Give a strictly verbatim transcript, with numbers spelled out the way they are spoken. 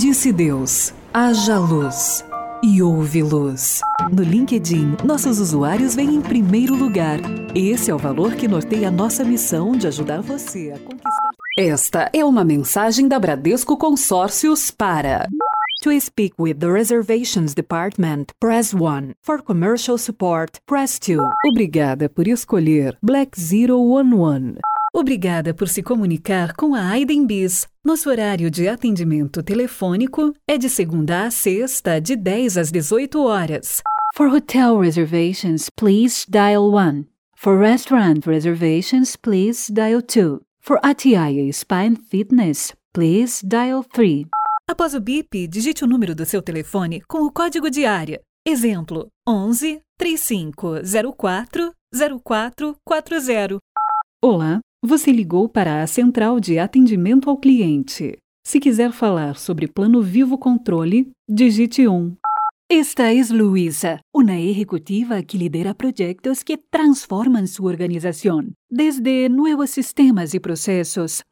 Disse Deus, haja luz. E houve luz. No LinkedIn, nossos usuários vêm em primeiro lugar. Esse é o valor que norteia a nossa missão de ajudar você a conquistar. Esta é uma mensagem da Bradesco Consórcios para... To speak with the Reservations Department, press one. For commercial support, press two. Obrigada por escolher Black zero one one. Obrigada por se comunicar com a Aidenbis. Nosso horário de atendimento telefônico é de segunda a sexta, de dez às dezoito horas. For hotel reservations, please dial one. For restaurant reservations, please dial two. For Atiaia Spa and Fitness, please dial three. Após o bip, digite o número do seu telefone com o código de área. Exemplo, onze, trinta e cinco, zero quatro, zero quatro quatro zero. Olá, você ligou para a Central de Atendimento ao Cliente. Se quiser falar sobre Plano Vivo Controle, digite um. Esta es Luisa, una ejecutiva que lidera proyectos que transforman su organización. Desde nuevos sistemas y procesos,